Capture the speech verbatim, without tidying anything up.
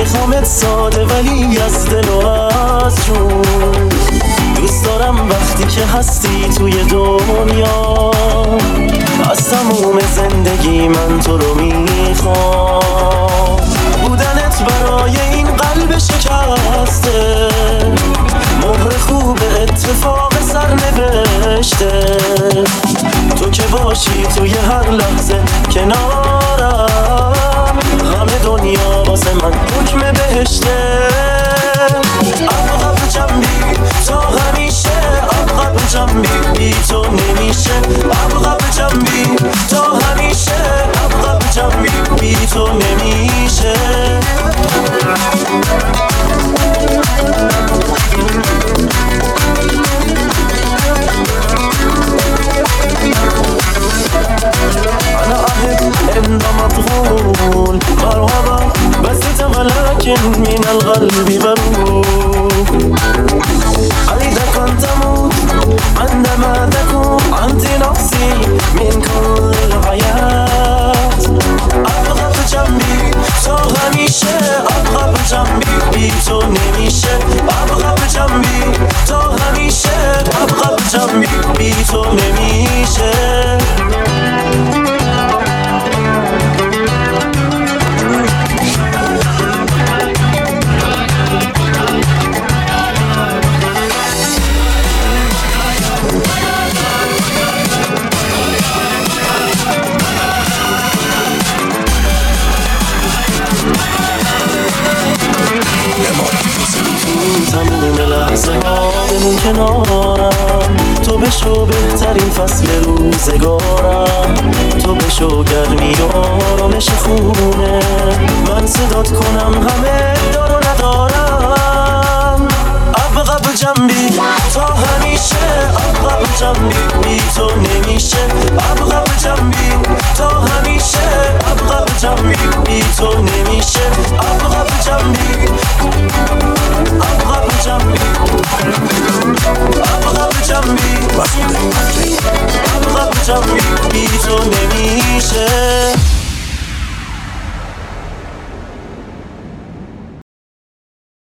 میخوامت ساده ولی از دل و از جون. دوست دارم وقتی که هستی توی دنیا، از تموم زندگی من تو رو میخوام. بودنت برای این قلب شکسته مهر خوب اتفاق سرنوشته. تو که باشی توی هر لحظه کنارم، همه دنیا واسه من حکم بهشته. عقب جنبی تا همیشه، عقب جنبی بی تو نمیشه. عقب جنبی تا همیشه، عقب جنبی بی تو نمیشه. أنا أحب إنما مطغول مرحبا بس ولكن من القلب بروح. إذا كنت أموت عندما تكون أنت نفسي من كل الحياة. أبقى بجنبي تو همیشه، أبقى بجنبي بی تو نمیشه. أبقى بجنبي تو همیشه، أبقى بجنبي بی تو نمیشه. تموم لحظه ها بمون کنارم، تو بشو بهترین فصل روزگارم. تو بشو گرمی و آرامش خونه، من صدات کنم همه دارو ندارم. عقب جنبی تا همیشه، عقب جنبی بی تو نمیشه. عقب جنبی تا همیشه، عقب جنبی بی تو نمیشه. عقب جنبی